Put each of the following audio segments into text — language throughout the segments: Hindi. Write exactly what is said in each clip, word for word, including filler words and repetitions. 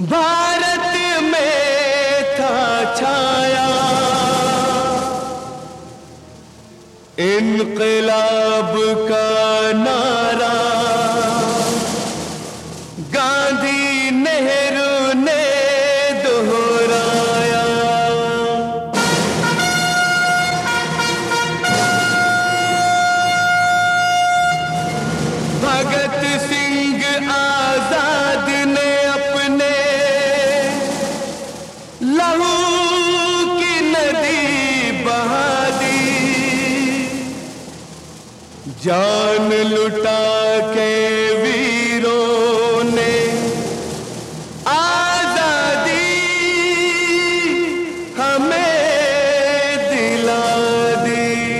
भारत में था छाया इनकलाब का नारा, गांधी नेहरू ने दोहराया। भगत सिंह आजाद ने अपने लहू की नदी बहा दी, जान लुटा के वीरों ने आजादी हमें दिला दी।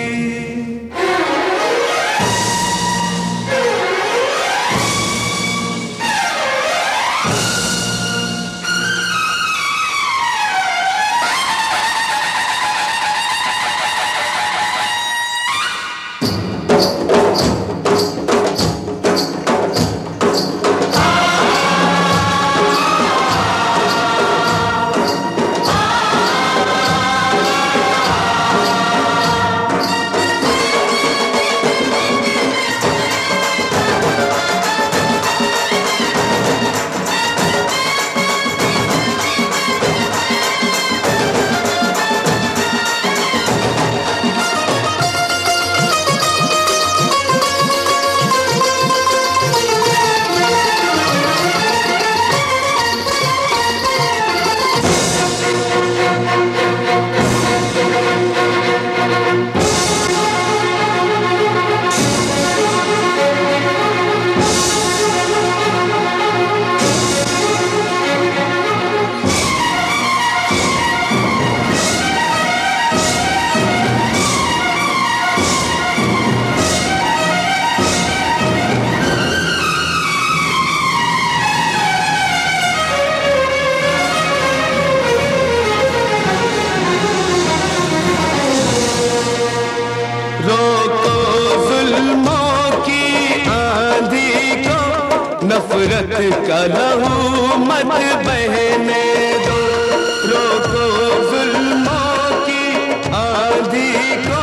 नफरत का लहू मत बहने दो, रोको जुल्मों की आंधी को।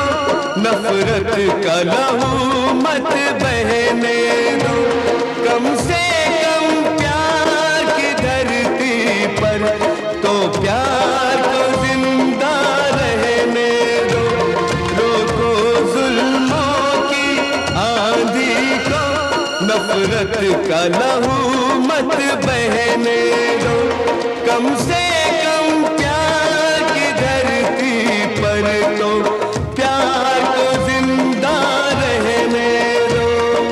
नफरत का लहू मत बहने दो, कम से कम प्यार की धरती पर तो प्यार को जिंदा रहने दो। रोको जुल्मों की आंधी को, नफरत का लहू मत बहने दो, कम से कम प्यार की धरती पर तो प्यार को जिंदा रहने दो।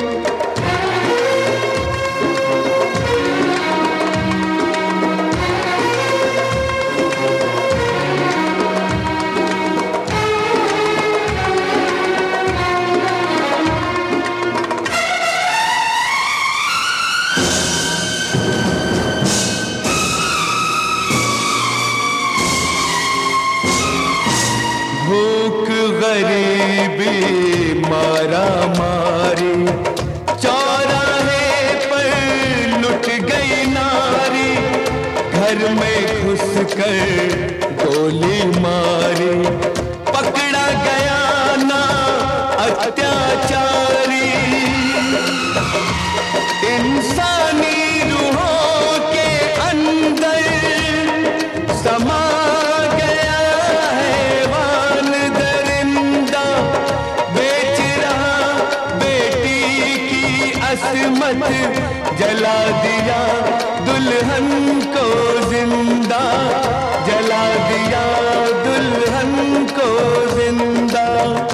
भूख गरीबी मारा मारी, चौराहे पर लुट गई नारी। घर में घुस कर गोली मारी, पकड़ा गया ना अत्याचारी। इंसानी रूहों के अंदर समा मत जला दिया दुल्हन को जिंदा, जला दिया दुल्हन को जिंदा।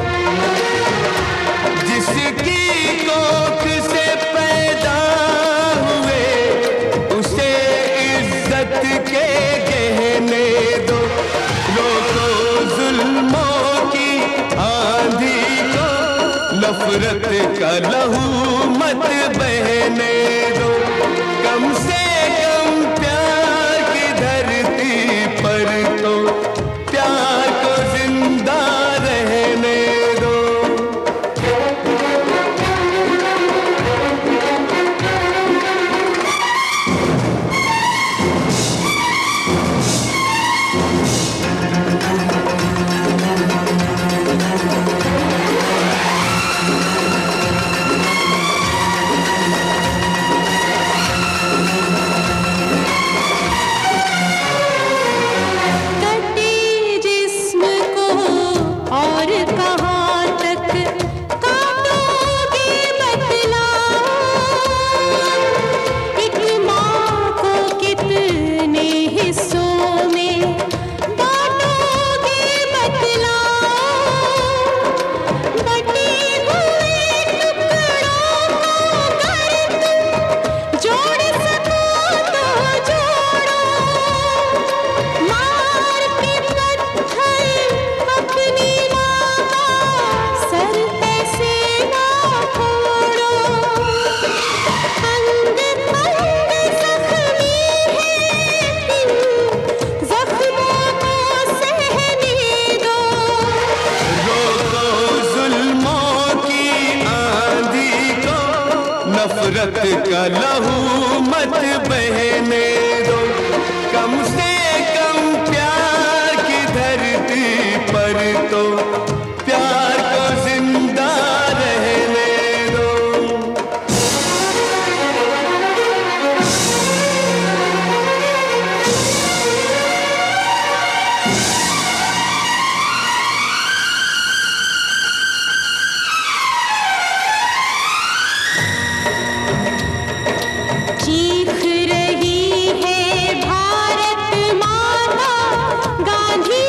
जिसकी कोख से पैदा हुए उसे इज्जत के गहने दो। रोको जुल्मों की आंधी को, नफरत का लहू मत बहने दो, कम से कम प्यार की धरती पर तो प्यार को जिंदा रहने दो। का लहू मत बहने दो, कम से कम प्यार की धरती पर तो प्यार को जिंदा रहने दो। चीख रही है भारत माता, गांधी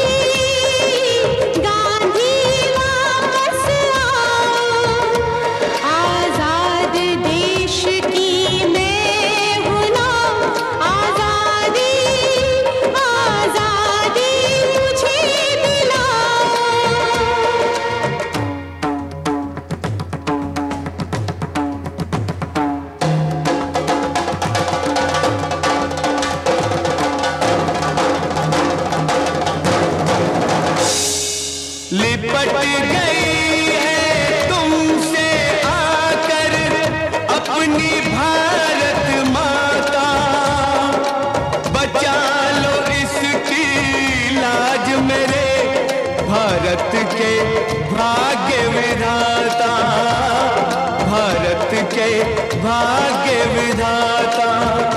गांधी वापस आओ, आजाद देश की मैं हूँ ना, आजादी आजादी मुझे दिलाओ। लिपट गई है तुमसे आकर अपनी भारत माता, बचा लो इसकी लाज मेरे भारत के भाग्य विधाता, भारत के भाग्य विधाता।